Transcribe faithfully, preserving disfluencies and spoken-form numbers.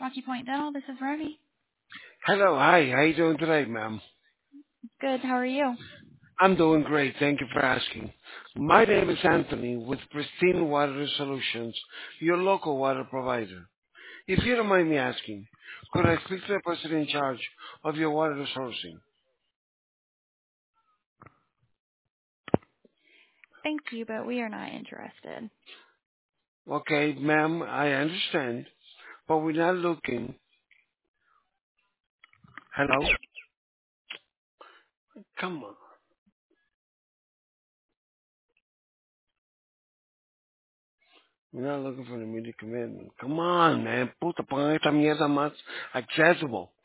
Rocky Point Dental. This is Remy. Hello, hi. How you doing today, ma'am? Good. How are you? I'm doing great. Thank you for asking. My name is Anthony with Pristine Water Solutions, your local water provider. If you don't mind me asking, could I speak to the person in charge of your water sourcing? Thank you, but we are not interested. Okay, ma'am, I understand, but we're not looking. Hello? Come on. We're not looking for an immediate commitment. Come on, man. Puta, pongan esta mierda más accessible.